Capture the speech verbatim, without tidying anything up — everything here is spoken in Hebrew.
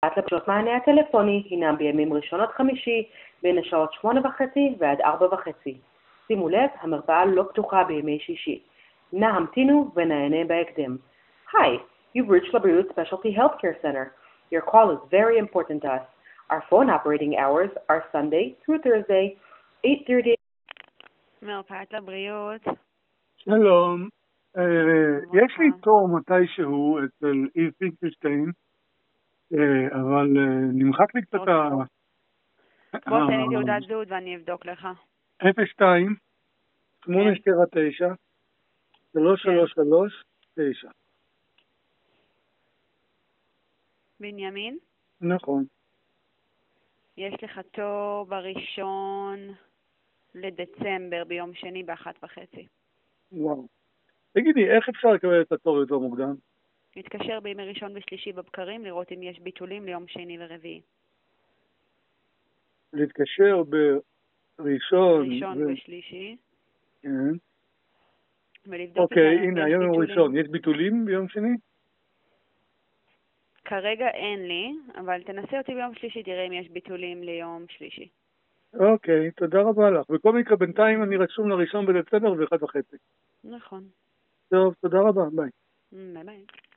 לפגישות מענה הטלפוני הינם בימים ראשון עד חמישי בין השעות שמונה וחצי ועד ארבע וחצי. שימו לב, המרפאה לא פתוחה בימי שישי. נא המתינו ונענה בהקדם. Hi, you've reached לבריאות Specialty Healthcare Center. Your call is very important to us. Our phone operating hours are Sunday through Thursday, eight thirty. מרפאת לבריאות. שלום, יש לי תור מתישהו אצל איר פינקלשטיין, אבל נמחק לי קצת ה... בוא תן לי תעודת זהות ואני אבדוק לך. אפס שתיים שמונה שבע תשע שלוש שלוש שלוש תשע. בנימין? נכון. יש לך תור בראשון לדצמבר ביום שני באחת וחצי. וואו. תגידי, איך אפשר לקבל את התור יותר מוקדם? נתקשר בימי ראשון ושלישי בבקרים לראות אם יש ביטולים ליום שני ורביעי. להתקשר בראשון... ראשון ו... ושלישי. כן. ולבדוק אוקיי, אם הנה, היום יום ראשון. יש ביטולים ביום שני? כרגע אין לי, אבל תנסה אותי ביום שלישי, תראה אם יש ביטולים ליום שלישי. אוקיי, תודה רבה לך. בכל מקרה, בינתיים אני רשום לראשון בדצמבר ואחת וחצי. נכון. טוב, תודה רבה, ביי. ביי ביי.